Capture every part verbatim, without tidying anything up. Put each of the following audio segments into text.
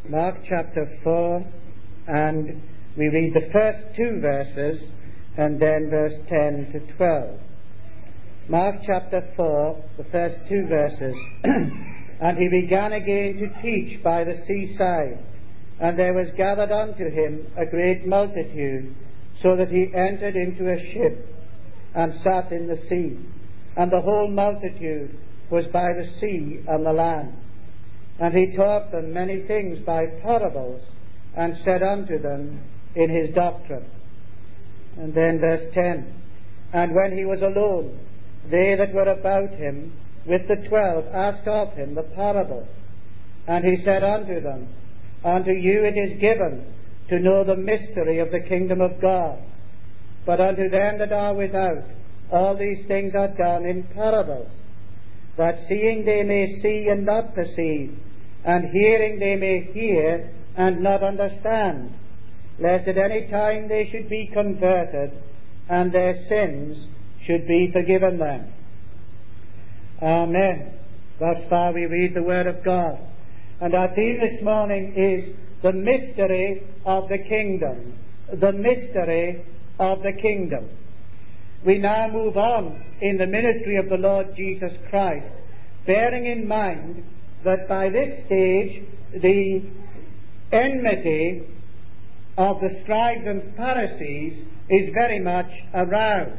Mark chapter four, and we read the first two verses and then verse ten to twelve. Mark chapter four, the first two verses. And he began again to teach by the seaside, and there was gathered unto him a great multitude, so that he entered into a ship and sat in the sea, and the whole multitude was by the sea and the land. And he taught them many things by parables, and said unto them in his doctrine. And then verse ten. And when he was alone, they that were about him with the twelve asked of him the parable. And he said unto them, Unto you it is given to know the mystery of the kingdom of God. But unto them that are without, all these things are done in parables, that seeing they may see and not perceive, and hearing they may hear and not understand, lest at any time they should be converted, and their sins should be forgiven them. Amen. Thus far we read the Word of God. And our theme this morning is the mystery of the kingdom. The mystery of the kingdom. We now move on in the ministry of the Lord Jesus Christ, bearing in mind that by this stage the enmity of the scribes and Pharisees is very much aroused.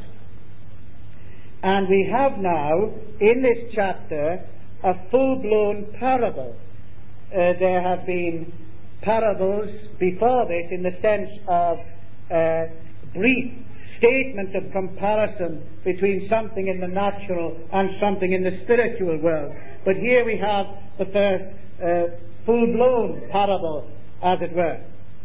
And we have now, in this chapter, a full-blown parable. Uh, there have been parables before this in the sense of uh, brief statements of comparison between something in the natural and something in the spiritual world. But here we have the first uh, full-blown parable, as it were.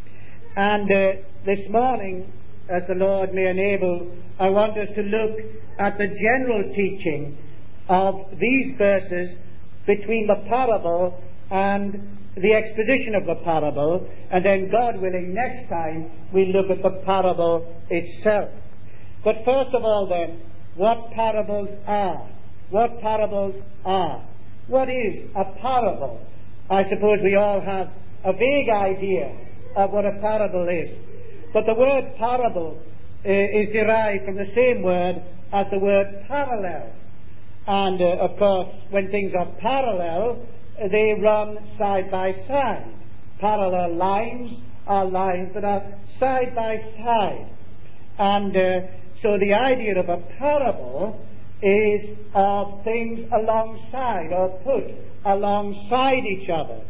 And uh, this morning, as the Lord may enable, I want us to look at the general teaching of these verses between the parable and the exposition of the parable, and then, God willing, next time we look at the parable itself. But first of all then, what parables are? What parables are? What is a parable? I suppose we all have a vague idea of what a parable is. But the word parable uh, is derived from the same word as the word parallel. And, uh, of course, when things are parallel, uh, they run side by side. Parallel lines are lines that are side by side. And uh, so the idea of a parable is of things alongside, or put alongside each other.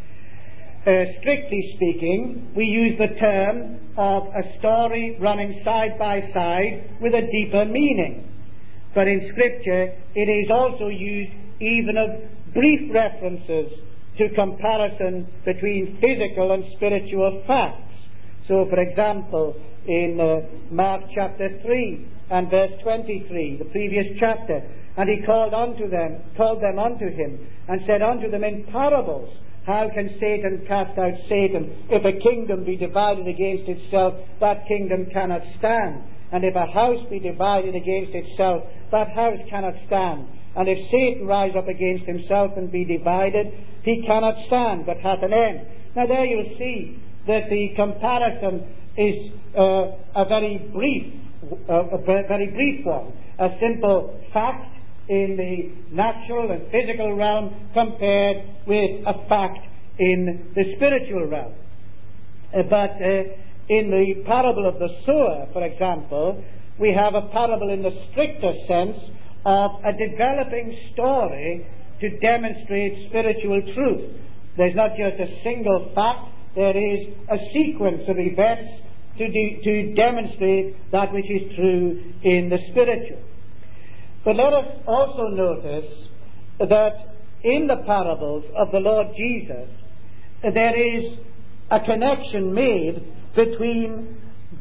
Uh, strictly speaking, we use the term of a story running side by side with a deeper meaning. But in Scripture, it is also used even of brief references to comparison between physical and spiritual facts. So, for example, in uh, Mark chapter three and verse twenty-three, the previous chapter, and he called unto them, called them unto him, and said unto them in parables, How can Satan cast out Satan? If a kingdom be divided against itself, that kingdom cannot stand. And if a house be divided against itself, that house cannot stand. And if Satan rise up against himself and be divided, he cannot stand, but hath an end. Now there you'll see that the comparison is uh, a very brief, uh, a very brief one. A simple fact in the natural and physical realm compared with a fact in the spiritual realm. Uh, but uh, in the parable of the sower, for example, we have a parable in the stricter sense of a developing story to demonstrate spiritual truth. There's not just a single fact, there is a sequence of events to, de- to demonstrate that which is true in the spiritual. But let us also notice that in the parables of the Lord Jesus, there is a connection made between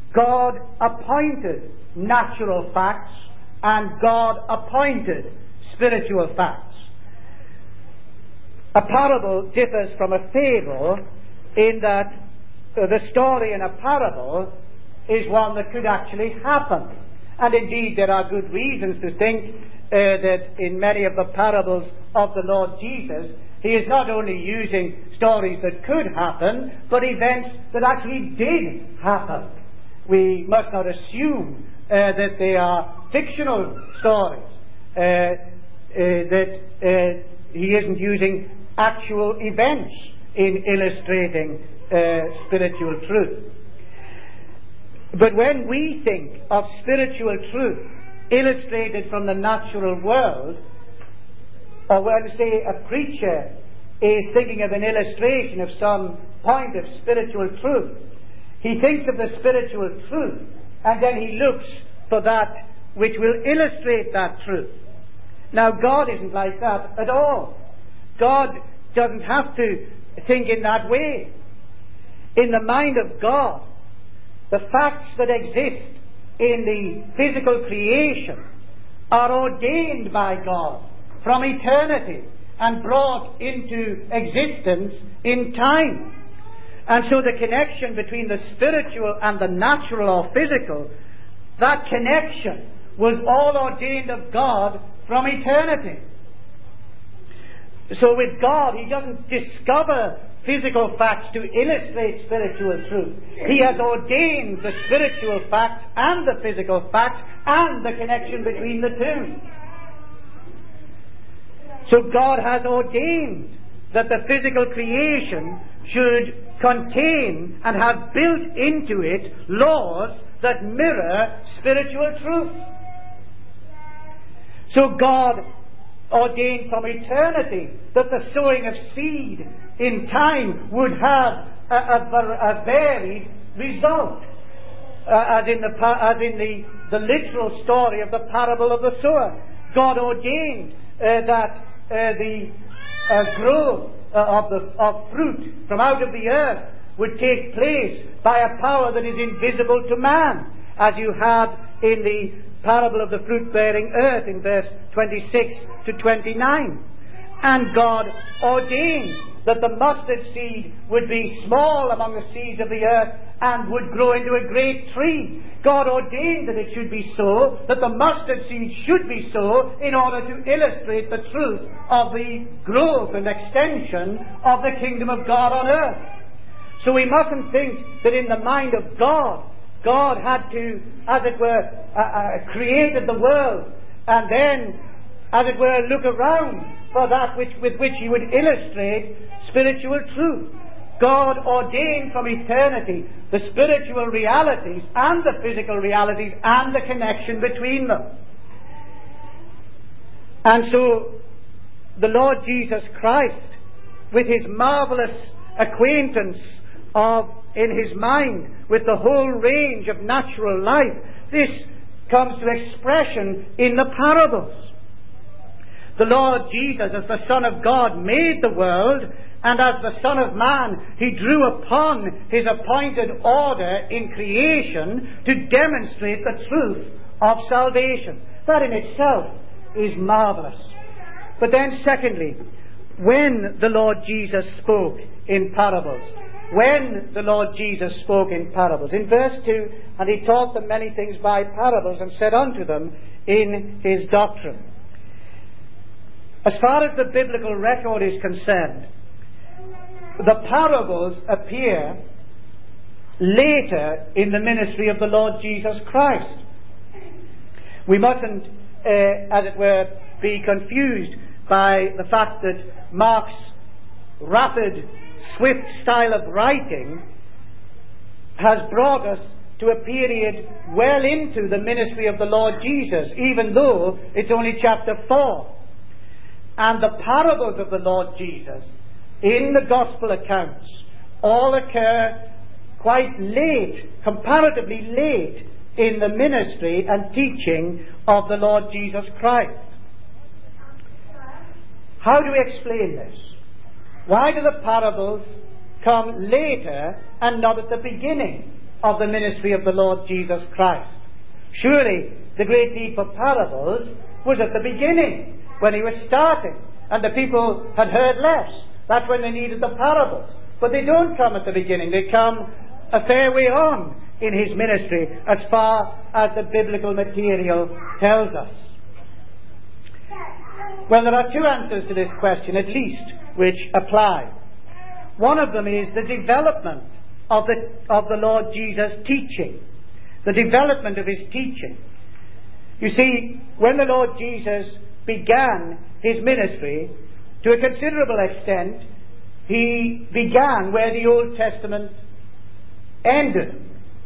God-appointed natural facts and God-appointed spiritual facts. A parable differs from a fable in that uh, the story in a parable is one that could actually happen. And indeed there are good reasons to think uh, that in many of the parables of the Lord Jesus he is not only using stories that could happen, but events that actually did happen. We must not assume uh, that they are fictional stories, uh, uh, that uh, he isn't using actual events in illustrating uh, spiritual truth. But when we think of spiritual truth illustrated from the natural world, or when, say, a preacher is thinking of an illustration of some point of spiritual truth, he thinks of the spiritual truth, and then he looks for that which will illustrate that truth. Now, God isn't like that at all. God doesn't have to think in that way. In the mind of God, the facts that exist in the physical creation are ordained by God from eternity and brought into existence in time. And so the connection between the spiritual and the natural or physical, that connection was all ordained of God from eternity. So with God, he doesn't discover physical facts to illustrate spiritual truth. He has ordained the spiritual fact and the physical fact and the connection between the two. So God has ordained that the physical creation should contain and have built into it laws that mirror spiritual truth. So God ordained from eternity that the sowing of seed in time would have a, a, a varied result, uh, as in, the, as in the, the literal story of the parable of the sower. God ordained uh, that uh, the uh, growth uh, of, the, of fruit from out of the earth would take place by a power that is invisible to man, as you have in the parable of the fruit-bearing earth in verse twenty-six to twenty-nine. And God ordained that the mustard seed would be small among the seeds of the earth and would grow into a great tree. God ordained that it should be so, that the mustard seed should be so, in order to illustrate the truth of the growth and extension of the kingdom of God on earth. So we mustn't think that in the mind of God, God had to, as it were, uh, uh, created the world and then, as it were, look around for that which, with which he would illustrate spiritual truth. God ordained from eternity the spiritual realities and the physical realities and the connection between them. And so the Lord Jesus Christ, with his marvelous acquaintance of, in his mind, with the whole range of natural life, this comes to expression in the parables. The Lord Jesus, as the Son of God, made the world, and as the Son of Man, he drew upon his appointed order in creation to demonstrate the truth of salvation. That in itself is marvelous. But then secondly, when the Lord Jesus spoke in parables, when the Lord Jesus spoke in parables, in verse two, and he taught them many things by parables, and said unto them in his doctrine. As far as the biblical record is concerned, the parables appear later in the ministry of the Lord Jesus Christ. We mustn't, uh, as it were, be confused by the fact that Mark's rapid, swift style of writing has brought us to a period well into the ministry of the Lord Jesus, even though it's only chapter four. And the parables of the Lord Jesus in the Gospel accounts all occur quite late, comparatively late, in the ministry and teaching of the Lord Jesus Christ. How do we explain this? Why do the parables come later and not at the beginning of the ministry of the Lord Jesus Christ? Surely the great need for parables was at the beginning, when he was starting, and the people had heard less. That's when they needed the parables. But they don't come at the beginning. They come a fair way on in his ministry, as far as the biblical material tells us. Well, there are two answers to this question, at least, which apply. One of them is the development of the, of the Lord Jesus' teaching. The development of his teaching. You see, when the Lord Jesus began his ministry, to a considerable extent, he began where the Old Testament ended.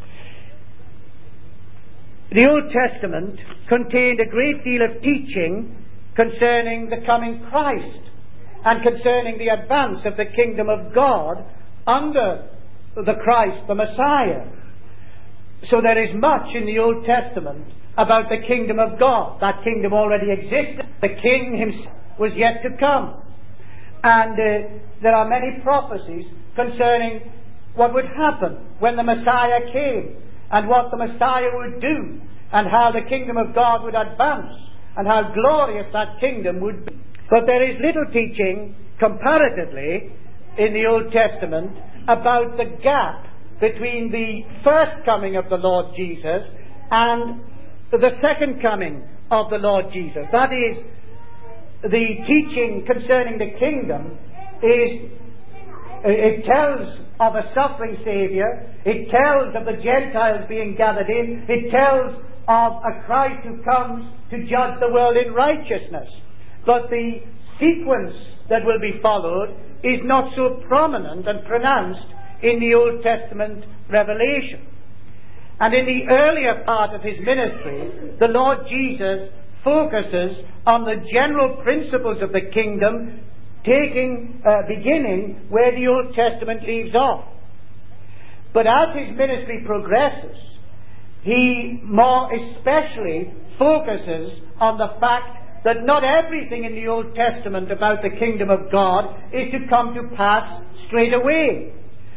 The Old Testament contained a great deal of teaching concerning the coming Christ and concerning the advance of the kingdom of God under the Christ, the Messiah. So there is much in the Old Testament about the kingdom of God. That kingdom already existed. The king himself was yet to come. And uh, there are many prophecies concerning what would happen when the Messiah came, and what the Messiah would do, and how the kingdom of God would advance, and how glorious that kingdom would be. But there is little teaching, comparatively, in the Old Testament about the gap between the first coming of the Lord Jesus and the second coming of the Lord Jesus. That is, the teaching concerning the kingdom is, it tells of a suffering Saviour, it tells of the Gentiles being gathered in, it tells of a Christ who comes to judge the world in righteousness. But the sequence that will be followed is not so prominent and pronounced in the Old Testament revelation. And in the earlier part of his ministry, the Lord Jesus focuses on the general principles of the kingdom, taking, uh, beginning where the Old Testament leaves off. But as his ministry progresses, he more especially focuses on the fact that not everything in the Old Testament about the kingdom of God is to come to pass straight away.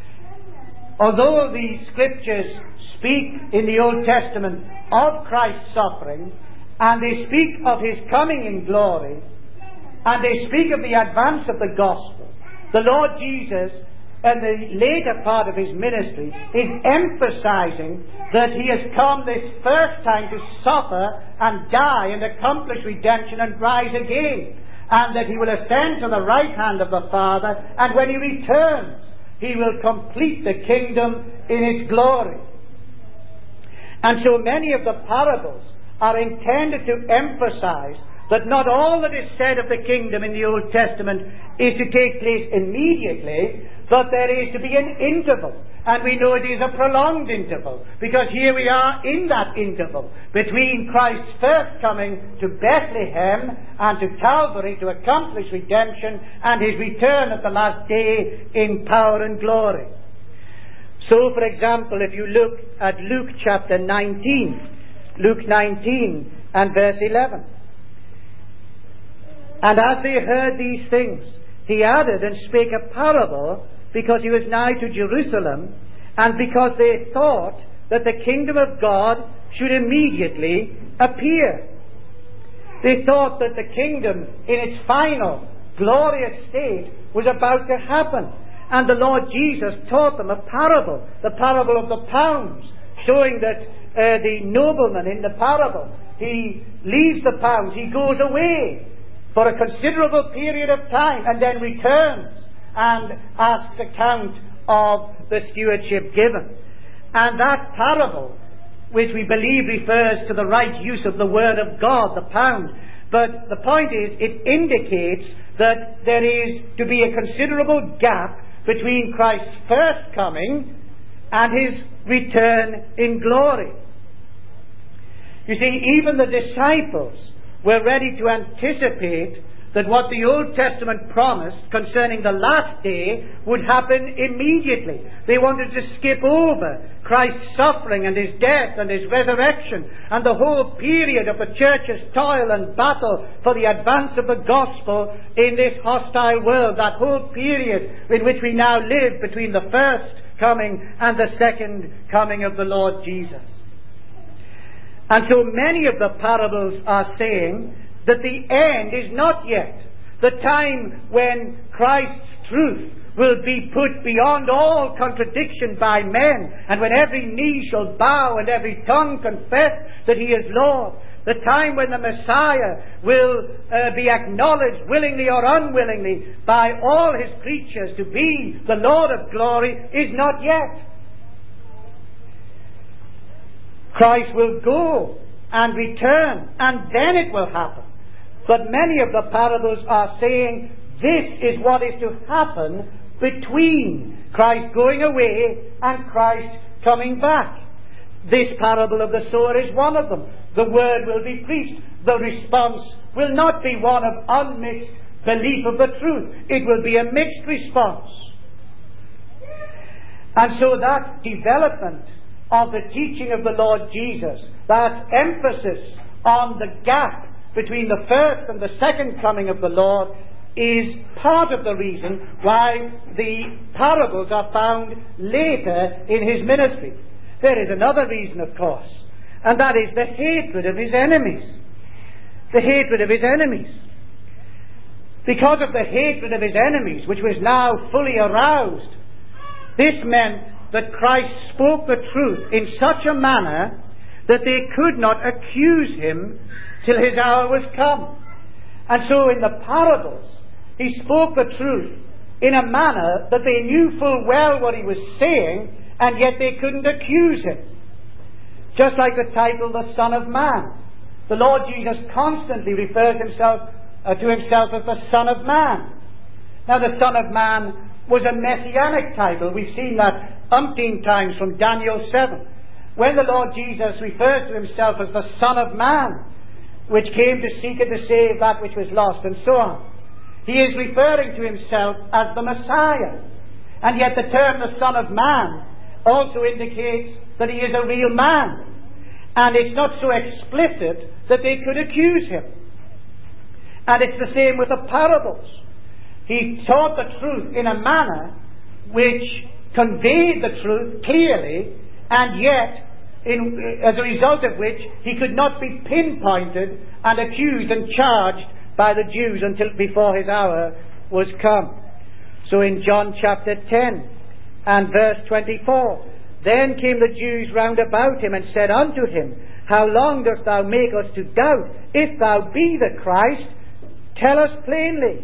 Although the scriptures speak in the Old Testament of Christ's suffering, and they speak of his coming in glory, and they speak of the advance of the gospel, the Lord Jesus, in the later part of his ministry, is emphasizing that he has come this first time to suffer and die and accomplish redemption and rise again, and that he will ascend to the right hand of the Father, and when he returns, he will complete the kingdom in its glory. And so many of the parables are intended to emphasize that not all that is said of the kingdom in the Old Testament is to take place immediately, but there is to be an interval. And we know it is a prolonged interval, because here we are in that interval between Christ's first coming to Bethlehem and to Calvary to accomplish redemption, and his return at the last day in power and glory. So, for example, if you look at Luke chapter nineteen, Luke nineteen and verse eleven. And as they heard these things, he added and spake a parable, because he was nigh to Jerusalem, and because they thought that the kingdom of God should immediately appear. They thought that the kingdom in its final, glorious state was about to happen. And the Lord Jesus taught them a parable, the parable of the pounds, showing that uh, the nobleman in the parable, he leaves the pounds, he goes away for a considerable period of time, and then returns and asks account of the stewardship given. And that parable, which we believe refers to the right use of the word of God, the pound, but the point is, it indicates that there is to be a considerable gap between Christ's first coming and his return in glory. You see, even the disciples were ready to anticipate that what the Old Testament promised concerning the last day would happen immediately. They wanted to skip over Christ's suffering and his death and his resurrection and the whole period of the church's toil and battle for the advance of the gospel in this hostile world, that whole period in which we now live between the first coming and the second coming of the Lord Jesus. And so many of the parables are saying that the end is not yet. The time when Christ's truth will be put beyond all contradiction by men, and when every knee shall bow and every tongue confess that he is Lord. the time when the Messiah will uh, be acknowledged willingly or unwillingly by all his creatures to be the Lord of glory, is not yet. Christ will go and return, and then it will happen. But many of the parables are saying this is what is to happen between Christ going away and Christ coming back. This parable of the sower is one of them. The word will be preached. The response will not be one of unmixed belief of the truth. It will be a mixed response. And so that development of the teaching of the Lord Jesus, that emphasis on the gap between the first and the second coming of the Lord, is part of the reason why the parables are found later in his ministry. There is another reason, of course, and that is the hatred of his enemies. The hatred of his enemies. Because of the hatred of his enemies, which was now fully aroused, this meant that Christ spoke the truth in such a manner that they could not accuse him till his hour was come. And so in the parables, he spoke the truth in a manner that they knew full well what he was saying, and yet they couldn't accuse him. Just like the title, the Son of Man. The Lord Jesus constantly refers himself uh, to himself as the Son of Man. Now, the Son of Man was a messianic title. We've seen that umpteen times from Daniel seven. When the Lord Jesus refers to himself as the Son of Man, which came to seek and to save that which was lost, and so on, he is referring to himself as the Messiah. And yet the term the Son of Man also indicates that he is a real man. And it's not so explicit that they could accuse him. And it's the same with the parables. He taught the truth in a manner which conveyed the truth clearly, and yet, in, as a result of which, he could not be pinpointed and accused and charged by the Jews until before his hour was come. So in John chapter ten and verse twenty-four, then came the Jews round about him and said unto him, How long dost thou make us to doubt? If thou be the Christ, tell us plainly.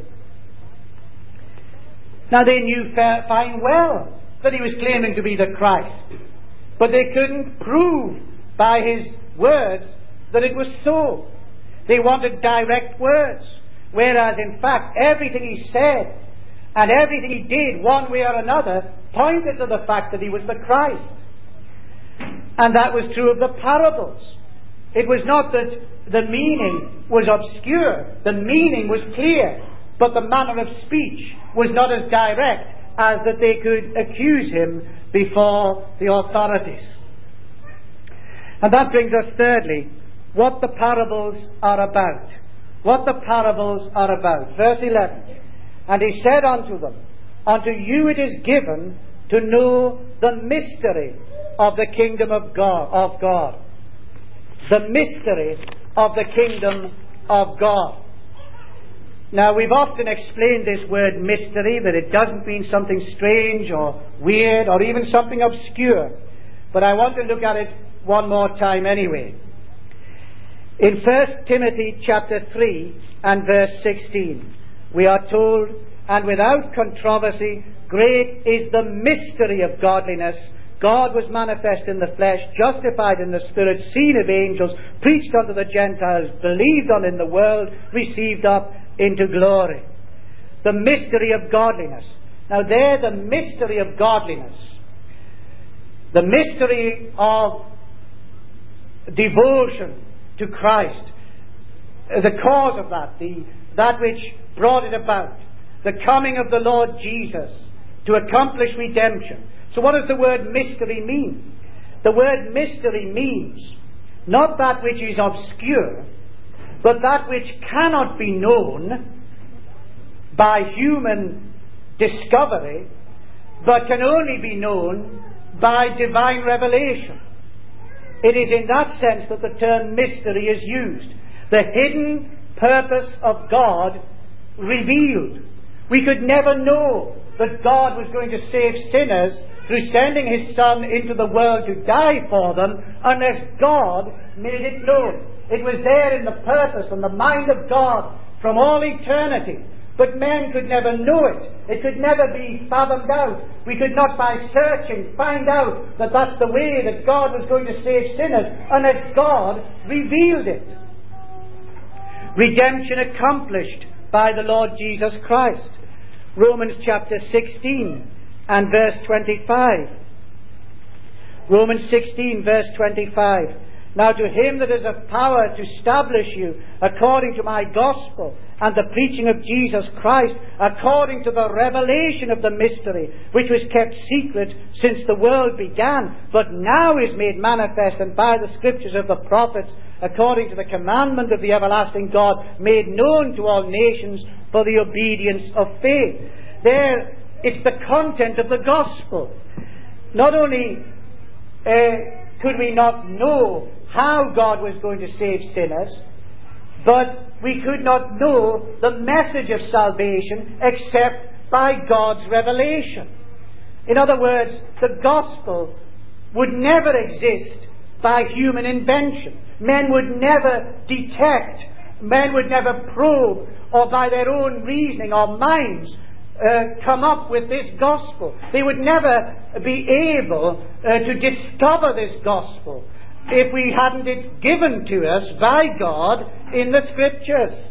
Now they knew fine well that he was claiming to be the Christ, but they couldn't prove by his words that it was so. They wanted direct words, whereas in fact everything he said and everything he did one way or another pointed to the fact that he was the Christ. And that was true of the parables. It was not that the meaning was obscure. The meaning was clear, but the manner of speech was not as direct as that they could accuse him before the authorities. And that brings us thirdly, what the parables are about. What the parables are about. Verse eleven. And he said unto them, Unto you it is given to know the mystery of the kingdom of God. Of God. The mystery of the kingdom of God. Now, we've often explained this word mystery, that it doesn't mean something strange or weird or even something obscure. But I want to look at it one more time anyway. In First Timothy chapter three and verse sixteen, we are told, And without controversy, great is the mystery of godliness. God was manifest in the flesh, justified in the Spirit, seen of angels, preached unto the Gentiles, believed on in the world, received up into glory. The mystery of godliness. Now there, the mystery of godliness, the mystery of devotion to Christ, the cause of that, the, that which brought it about, the coming of the Lord Jesus to accomplish redemption. So what does the word mystery mean? The word mystery means not that which is obscure, but that which cannot be known by human discovery, but can only be known by divine revelation. It is in that sense that the term mystery is used. The hidden purpose of God revealed. We could never know that God was going to save sinners through sending His Son into the world to die for them, unless God made it known. It was there in the purpose and the mind of God from all eternity. But men could never know it. It could never be fathomed out. We could not, by searching, find out that that's the way that God was going to save sinners, unless God revealed it. Redemption accomplished by the Lord Jesus Christ. Romans chapter sixteen and verse twenty-five. Romans sixteen verse twenty-five. Now to Him that has a power to establish you according to my gospel and the preaching of Jesus Christ, according to the revelation of the mystery, which was kept secret since the world began, but now is made manifest, and by the scriptures of the prophets, according to the commandment of the everlasting God, made known to all nations for the obedience of faith. There, it's the content of the gospel. Not only uh, could we not know how God was going to save sinners, but we could not know the message of salvation except by God's revelation. In other words, the gospel would never exist by human invention. Men would never detect, men would never probe, or by their own reasoning or minds uh, come up with this gospel. They would never be able uh, to discover this gospel if we hadn't it given to us by God in the Scriptures.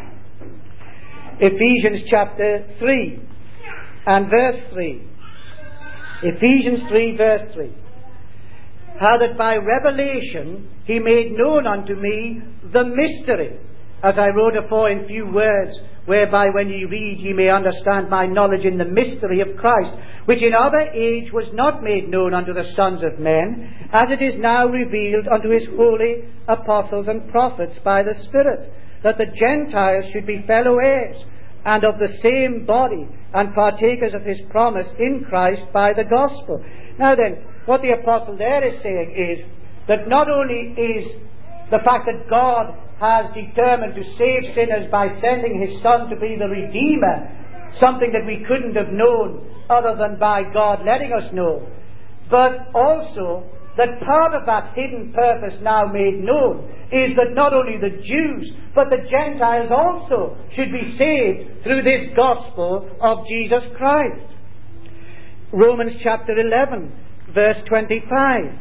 Ephesians chapter three and verse three. Ephesians three verse three. How that by revelation He made known unto me the mystery, as I wrote afore in few words, whereby when ye read ye may understand my knowledge in the mystery of Christ, which in other age was not made known unto the sons of men, as it is now revealed unto His holy apostles and prophets by the Spirit, that the Gentiles should be fellow heirs, and of the same body, and partakers of His promise in Christ by the gospel. Now then, what the apostle there is saying is that not only is the fact that God has determined to save sinners by sending His Son to be the Redeemer something that we couldn't have known other than by God letting us know, but also that part of that hidden purpose now made known is that not only the Jews but the Gentiles also should be saved through this gospel of Jesus Christ. Romans chapter eleven verse twenty-five.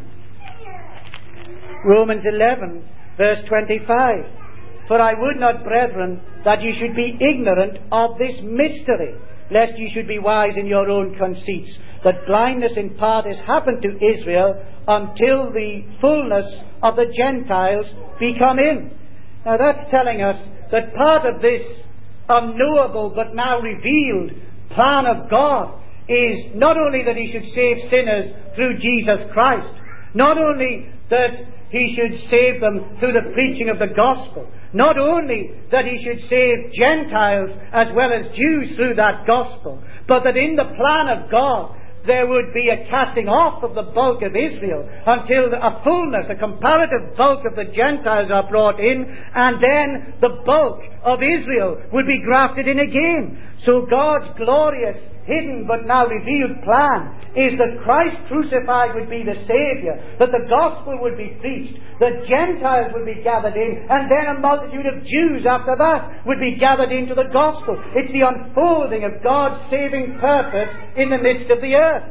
Romans eleven verse twenty-five. For I would not, brethren, that ye should be ignorant of this mystery, lest ye should be wise in your own conceits, that blindness in part is happened to Israel until the fullness of the Gentiles be come in. Now that's telling us that part of this unknowable but now revealed plan of God is not only that He should save sinners through Jesus Christ, not only that He should save them through the preaching of the gospel, not only that He should save Gentiles as well as Jews through that gospel, but that in the plan of God there would be a casting off of the bulk of Israel until a fullness, a comparative bulk of the Gentiles are brought in, and then the bulk of Israel would be grafted in again. So God's glorious, hidden but now revealed plan is that Christ crucified would be the Saviour, that the gospel would be preached, that Gentiles would be gathered in, and then a multitude of Jews after that would be gathered into the gospel. It's the unfolding of God's saving purpose in the midst of the earth.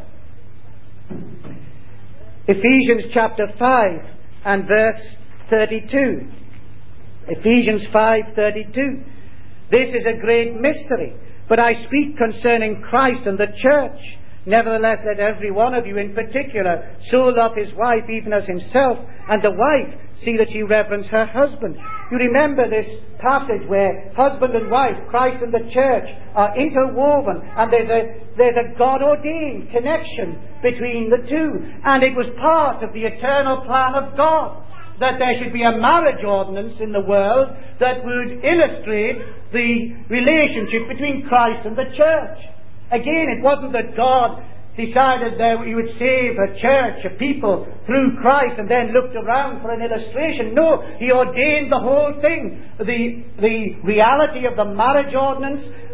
Ephesians chapter five and verse thirty-two. Ephesians five thirty-two. This is a great mystery, but I speak concerning Christ and the church. Nevertheless, let every one of you in particular so love his wife even as himself, and the wife see that she reverence her husband. You remember this passage where husband and wife, Christ and the church, are interwoven, and there's a, there's a God-ordained connection between the two. And it was part of the eternal plan of God that there should be a marriage ordinance in the world that would illustrate the relationship between Christ and the church. Again, it wasn't that God decided that He would save a church, a people, through Christ and then looked around for an illustration. No, He ordained the whole thing. The, the reality of the marriage ordinance,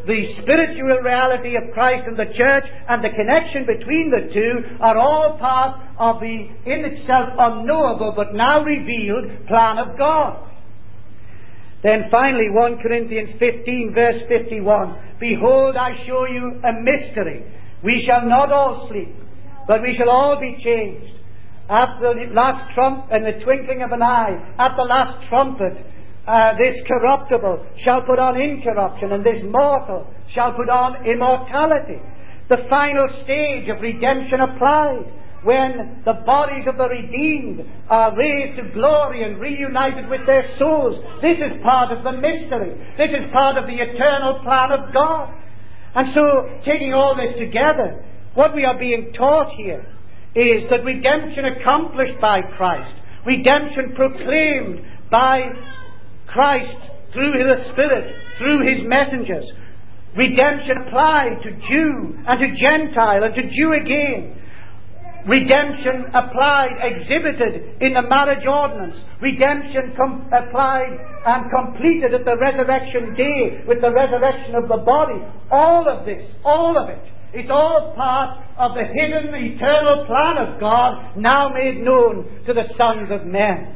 the spiritual reality of Christ and the church and the connection between the two are all part of the in itself unknowable but now revealed plan of God. Then finally, First Corinthians fifteen verse fifty-one, behold, I show you a mystery. We shall not all sleep, but we shall all be changed. At the last trump, and the twinkling of an eye, at the last trumpet, uh, this corruptible shall put on incorruption, and this mortal shall put on immortality. The final stage of redemption applied, when the bodies of the redeemed are raised to glory and reunited with their souls. This is part of the mystery. This is part of the eternal plan of God. And so, taking all this together, what we are being taught here is that redemption accomplished by Christ, redemption proclaimed by Christ through the Spirit, through His messengers, redemption applied to Jew and to Gentile and to Jew again, redemption applied, exhibited in the marriage ordinance, redemption com- applied and completed at the resurrection day with the resurrection of the body. All of this, all of it, it's all part of the hidden eternal plan of God, now made known to the sons of men.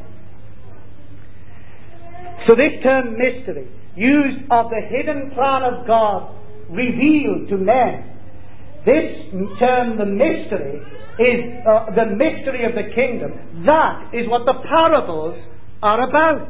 So this term mystery, used of the hidden plan of God revealed to men, this term, the mystery, is uh, the mystery of the kingdom. That is what the parables are about.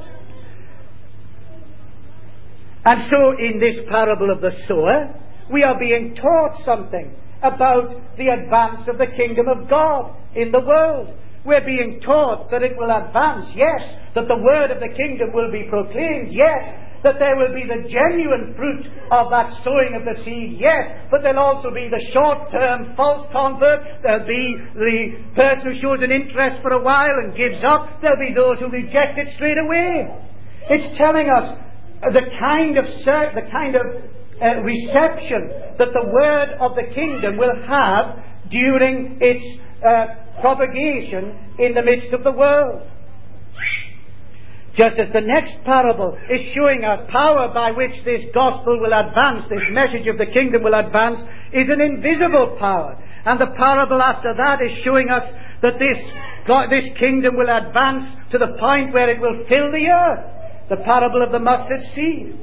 And so in this parable of the sower, we are being taught something about the advance of the kingdom of God in the world. We're being taught that it will advance, yes, that the word of the kingdom will be proclaimed, yes, that there will be the genuine fruit of that sowing of the seed, yes, but there'll also be the short-term false convert, there'll be the person who shows an interest for a while and gives up, there'll be those who reject it straight away. It's telling us the kind of the kind of uh, reception that the word of the kingdom will have during its uh, propagation in the midst of the world. Just as the next parable is showing us power by which this gospel will advance, this message of the kingdom will advance, is an invisible power. And the parable after that is showing us that this, God, this kingdom will advance to the point where it will fill the earth. The parable of the mustard seed.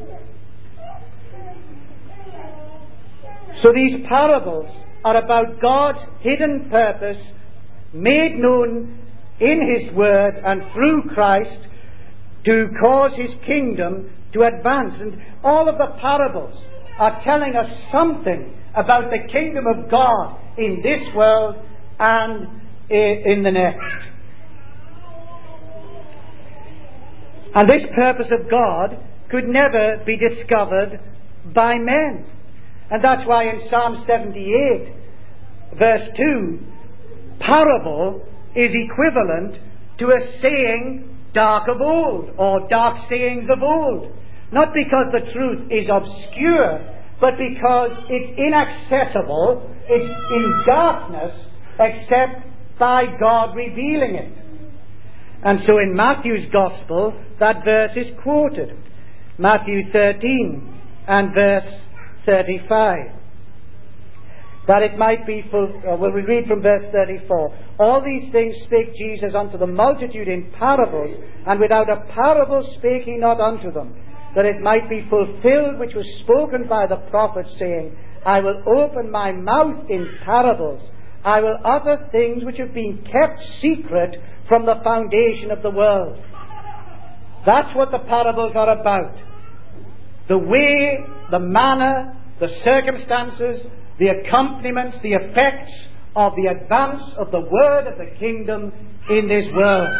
So these parables are about God's hidden purpose made known in His Word and through Christ to cause His kingdom to advance. And all of the parables are telling us something about the kingdom of God in this world and in the next. And this purpose of God could never be discovered by men. And that's why in Psalm seventy-eight, verse two, parable is equivalent to a saying dark of old, or dark sayings of old. Not because the truth is obscure, but because it's inaccessible, it's in darkness, except by God revealing it. And so in Matthew's Gospel, that verse is quoted. Matthew thirteen and verse thirty-five. That it might be full, uh, well, we read from verse thirty-four. All these things spake Jesus unto the multitude in parables, and without a parable spake he not unto them, that it might be fulfilled which was spoken by the prophet, saying, I will open my mouth in parables, I will utter things which have been kept secret from the foundation of the world. That's what the parables are about. The way, the manner, the circumstances, the accompaniments, the effects of the advance of the word of the kingdom in this world.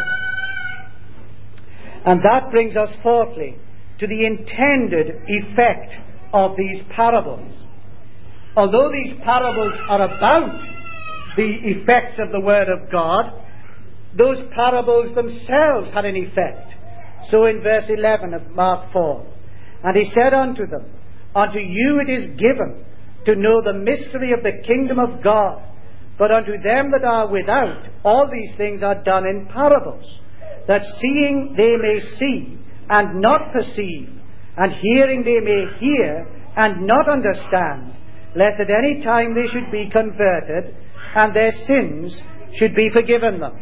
And that brings us fourthly to the intended effect of these parables. Although these parables are about the effects of the word of God, those parables themselves had an effect. So in verse eleven of Mark four, and he said unto them, Unto you it is given to know the mystery of the kingdom of God, but unto them that are without, all these things are done in parables, that seeing they may see, and not perceive, and hearing they may hear, and not understand, lest at any time they should be converted, and their sins should be forgiven them.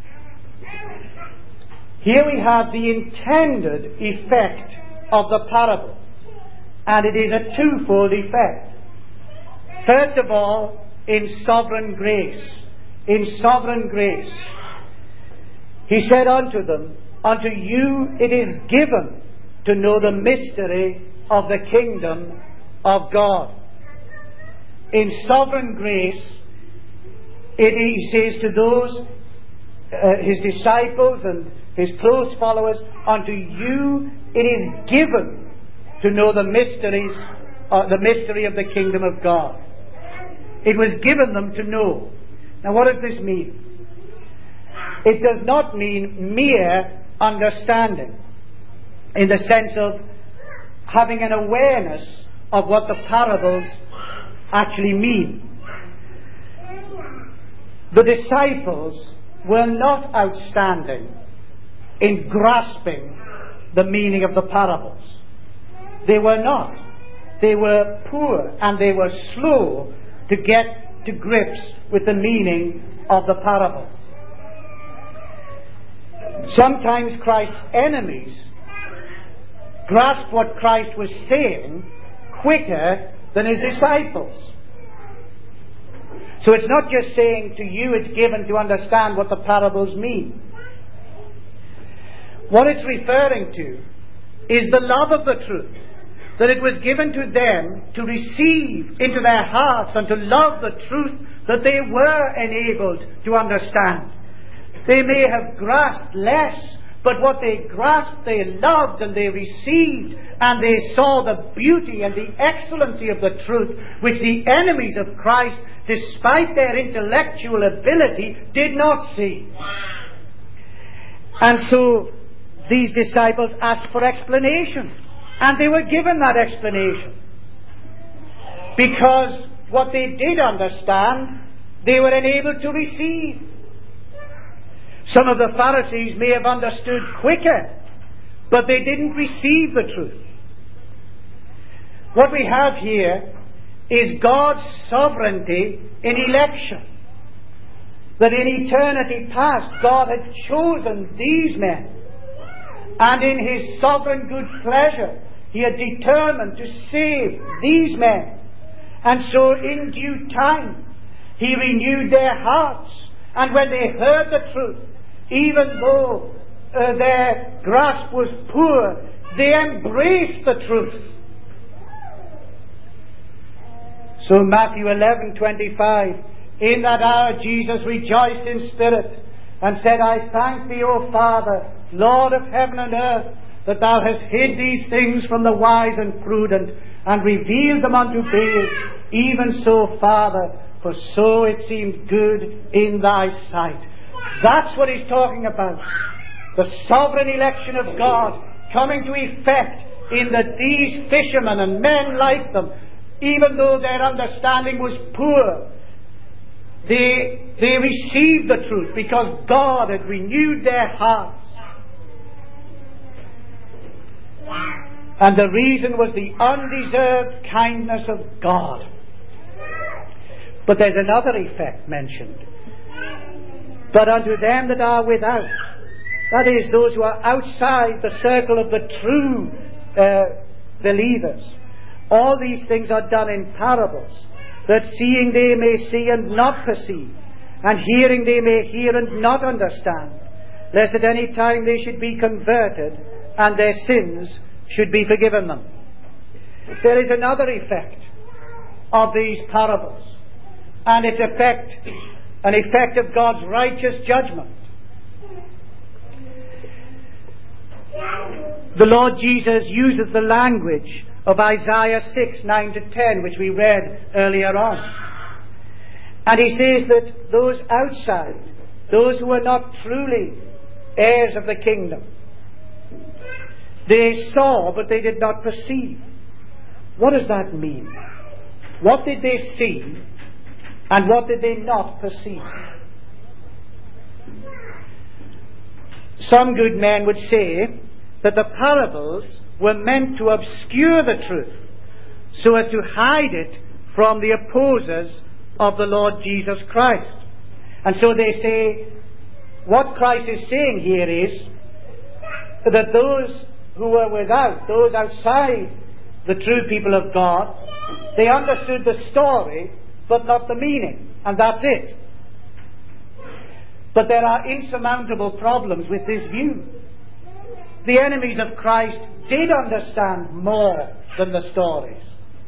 Here we have the intended effect of the parable, and it is a twofold effect. First of all, in sovereign grace. In sovereign grace. He said unto them, unto you it is given to know the mystery of the kingdom of God. In sovereign grace, it, he says to those, uh, his disciples and his close followers, unto you it is given to know the mysteries, uh, the mystery of the kingdom of God. It was given them to know. Now what does this mean? It does not mean mere understanding, in the sense of having an awareness of what the parables actually mean. The disciples were not outstanding in grasping the meaning of the parables. They were not. They were poor and they were slow to get to grips with the meaning of the parables. Sometimes Christ's enemies grasped what Christ was saying quicker than his disciples. So it's not just saying to you it's given to understand what the parables mean. What it's referring to is the love of the truth, that it was given to them to receive into their hearts and to love the truth that they were enabled to understand. They may have grasped less, but what they grasped they loved and they received, and they saw the beauty and the excellency of the truth which the enemies of Christ, despite their intellectual ability, did not see. And so these disciples asked for explanation, and they were given that explanation, because what they did understand they were enabled to receive. Some of the Pharisees may have understood quicker, but they didn't receive the truth. What we have here is God's sovereignty in election. That in eternity past, God had chosen these men, and in His sovereign good pleasure, He had determined to save these men. And so in due time, He renewed their hearts, and when they heard the truth, even though uh, their grasp was poor, they embraced the truth. So Matthew eleven twenty-five, in that hour Jesus rejoiced in spirit and said, I thank thee, O Father, Lord of heaven and earth, that thou hast hid these things from the wise and prudent and revealed them unto babes. Even so, Father, for so it seemed good in thy sight. That's what he's talking about. The sovereign election of God coming to effect in that these fishermen and men like them, even though their understanding was poor, they, they received the truth because God had renewed their hearts. And the reason was the undeserved kindness of God. But there's another effect mentioned. But unto them that are without, that is, those who are outside the circle of the true uh, believers, all these things are done in parables, that seeing they may see and not perceive, and hearing they may hear and not understand, lest at any time they should be converted, and their sins should be forgiven them. There is another effect of these parables, and its effect, an effect of God's righteous judgment. The Lord Jesus uses the language of Isaiah six, nine to ten, which we read earlier on. And he says that those outside, those who are not truly heirs of the kingdom, they saw, but they did not perceive. What does that mean? What did they see, and what did they not perceive? Some good men would say that the parables were meant to obscure the truth, so as to hide it from the opposers of the Lord Jesus Christ. And so they say, what Christ is saying here is that those who were without, those outside the true people of God, they understood the story but not the meaning, and that's it. But there are insurmountable problems with this view. The enemies of Christ did understand more than the stories.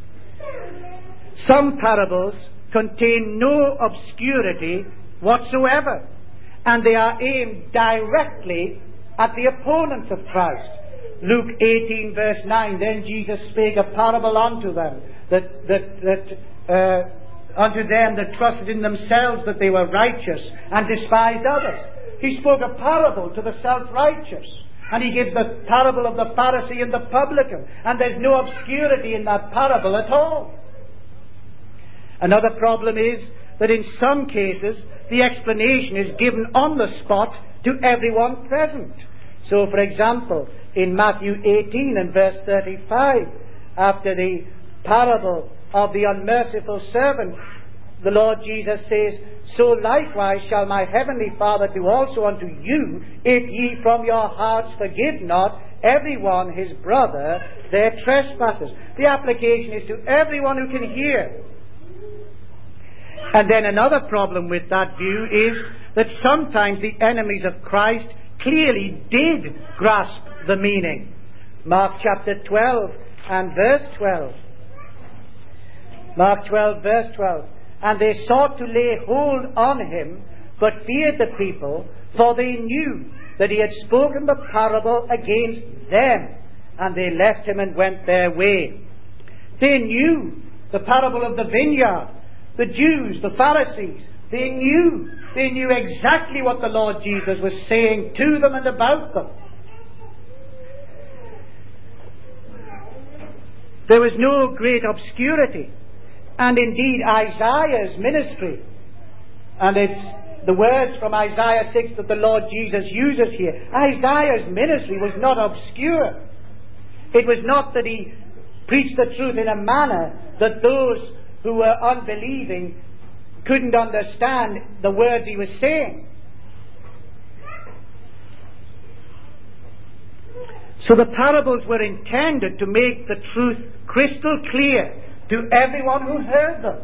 Some parables contain no obscurity whatsoever, and they are aimed directly at the opponents of Christ. Luke eighteen verse nine, then Jesus spake a parable unto them, that, that, that, uh, unto them that trusted in themselves that they were righteous and despised others. He spoke a parable to the self-righteous, and he gives the parable of the Pharisee and the publican, and there's no obscurity in that parable at all. Another problem is that in some cases the explanation is given on the spot to everyone present. So, for example, in Matthew eighteen and verse thirty-five, after the parable of the unmerciful servant, the Lord Jesus says, so likewise shall my heavenly Father do also unto you, if ye from your hearts forgive not every one his brother their trespasses. The application is to everyone who can hear. And then another problem with that view is that sometimes the enemies of Christ clearly did grasp the meaning. Mark chapter twelve and verse twelve. Mark twelve verse twelve. And they sought to lay hold on him, but feared the people, for they knew that he had spoken the parable against them. And they left him and went their way. They knew the parable of the vineyard. The Jews, the Pharisees, they knew. They knew exactly what the Lord Jesus was saying to them and about them. There was no great obscurity. And indeed, Isaiah's ministry, and it's the words from Isaiah six that the Lord Jesus uses here. Isaiah's ministry was not obscure. It was not that he preached the truth in a manner that those who were unbelieving couldn't understand the words he was saying. So the parables were intended to make the truth crystal clear to everyone who heard them.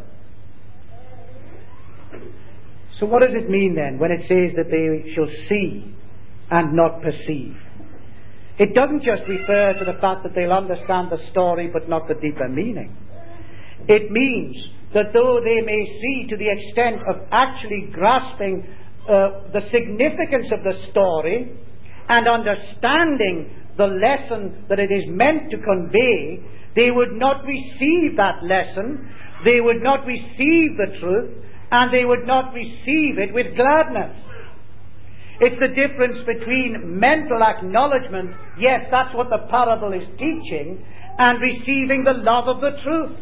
So what does it mean then when it says that they shall see and not perceive? It doesn't just refer to the fact that they'll understand the story but not the deeper meaning. It means that though they may see to the extent of actually grasping uh, the significance of the story and understanding the lesson that it is meant to convey, they would not receive that lesson, they would not receive the truth, and they would not receive it with gladness. It's the difference between mental acknowledgement, yes, that's what the parable is teaching, and receiving the love of the truth.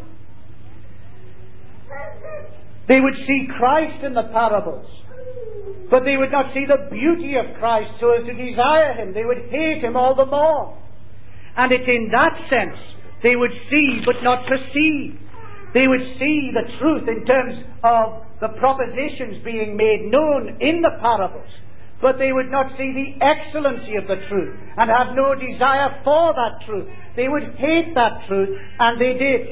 They would see Christ in the parables, but they would not see the beauty of Christ so as to desire him. They would hate him all the more. And it's in that sense they would see but not perceive. They would see the truth in terms of the propositions being made known in the parables, but they would not see the excellency of the truth and have no desire for that truth. They would hate that truth, and they did.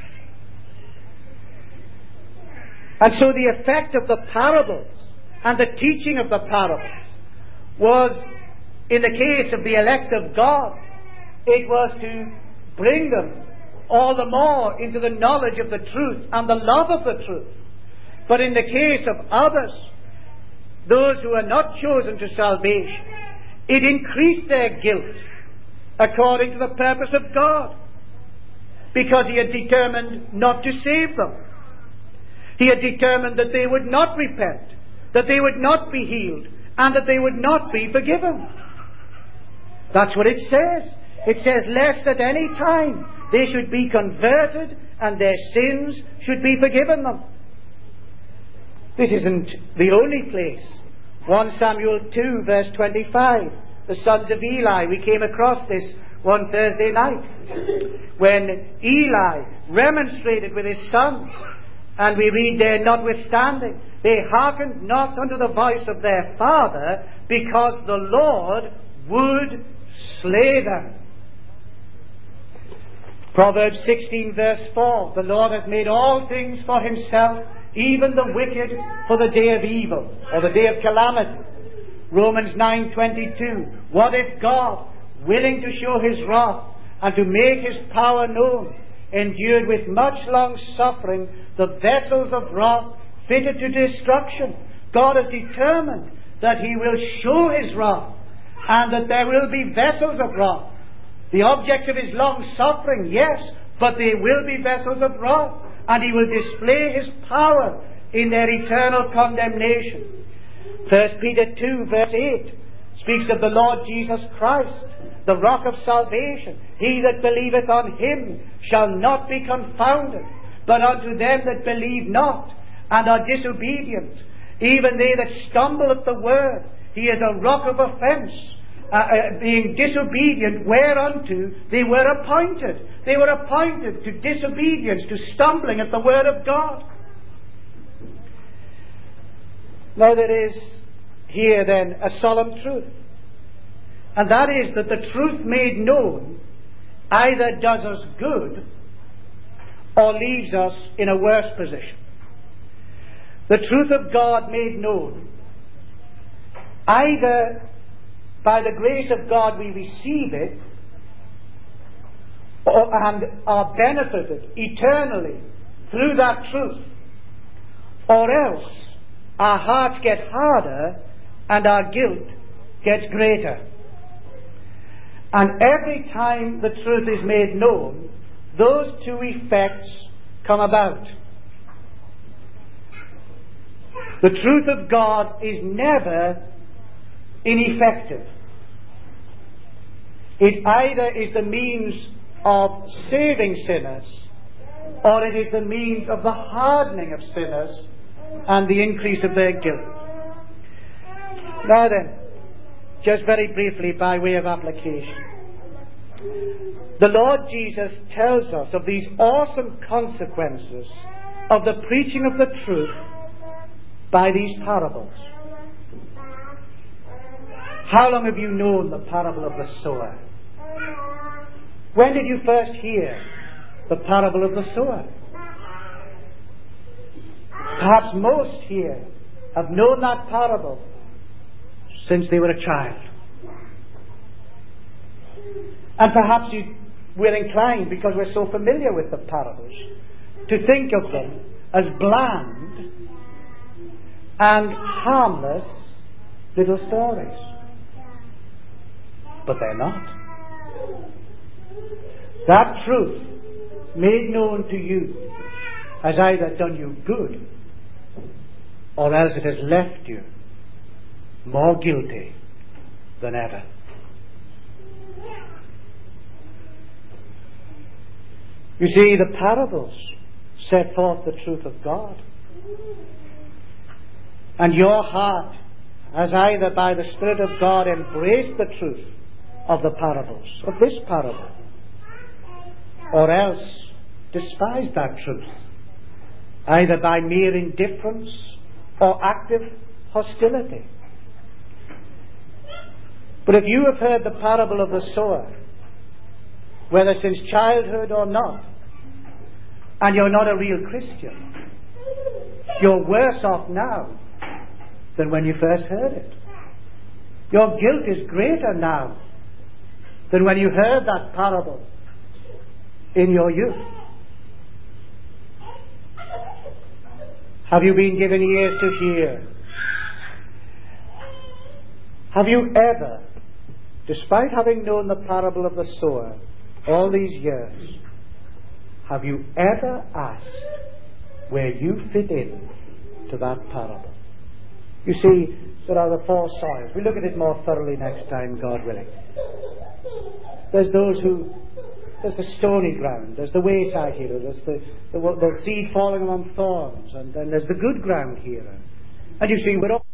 And so the effect of the parables and the teaching of the parables was, in the case of the elect of God, it was to bring them all the more into the knowledge of the truth and the love of the truth. But in the case of others, those who are not chosen to salvation, it increased their guilt according to the purpose of God, because he had determined not to save them. He had determined that they would not repent, that they would not be healed, and that they would not be forgiven. That's what it says. It says, lest at any time they should be converted and their sins should be forgiven them. This isn't the only place. First Samuel two verse twenty-five, the sons of Eli, we came across this one Thursday night when Eli remonstrated with his sons. And we read there, notwithstanding, they hearkened not unto the voice of their father, because the Lord would slay them. Proverbs sixteen verse four, the Lord hath made all things for himself, even the wicked for the day of evil, or the day of calamity. Romans nine twenty-two, what if God, willing to show his wrath and to make his power known, endured with much long suffering the vessels of wrath fitted to destruction? God has determined that he will show his wrath, and that there will be vessels of wrath. The objects of his long suffering, yes, but they will be vessels of wrath, and he will display his power in their eternal condemnation. First Peter two verse eight speaks of the Lord Jesus Christ, the rock of salvation. He that believeth on him shall not be confounded, but unto them that believe not and are disobedient, even they that stumble at the word, he is a rock of offence, uh, uh, being disobedient whereunto they were appointed. They were appointed to disobedience, to stumbling at the word of God. Now there is here then a solemn truth, and that is that the truth made known either does us good or leaves us in a worse position. The truth of God made known, either by the grace of God we receive it or, and are benefited eternally through that truth, or else our hearts get harder and our guilt gets greater. And every time the truth is made known, those two effects come about. The truth of God is never ineffective. It either is the means of saving sinners, or it is the means of the hardening of sinners and the increase of their guilt. Now then, just very briefly by way of application, the Lord Jesus tells us of these awesome consequences of the preaching of the truth by these parables. How long have you known the parable of the sower? When did you first hear the parable of the sower? Perhaps most here have known that parable since they were a child. And perhaps you were inclined, because we're so familiar with the parables, to think of them as bland and harmless little stories. But they're not. That truth made known to you has either done you good, or else it has left you more guilty than ever. You see, the parables set forth the truth of God. And your heart has either by the Spirit of God embraced the truth of the parables, of this parable, or else despised that truth, either by mere indifference or active hostility. But if you have heard the parable of the sower, whether since childhood or not, and you're not a real Christian, you're worse off now than when you first heard it. Your guilt is greater now than when you heard that parable in your youth. Have you been given ears to hear? Have you ever, despite having known the parable of the sower all these years, have you ever asked where you fit in to that parable? You see, there are the four soils. We'll look at it more thoroughly next time, God willing. There's those who, there's the stony ground, there's the wayside here, there's the, the, the seed falling among thorns, and then there's the good ground here. And you see, we're all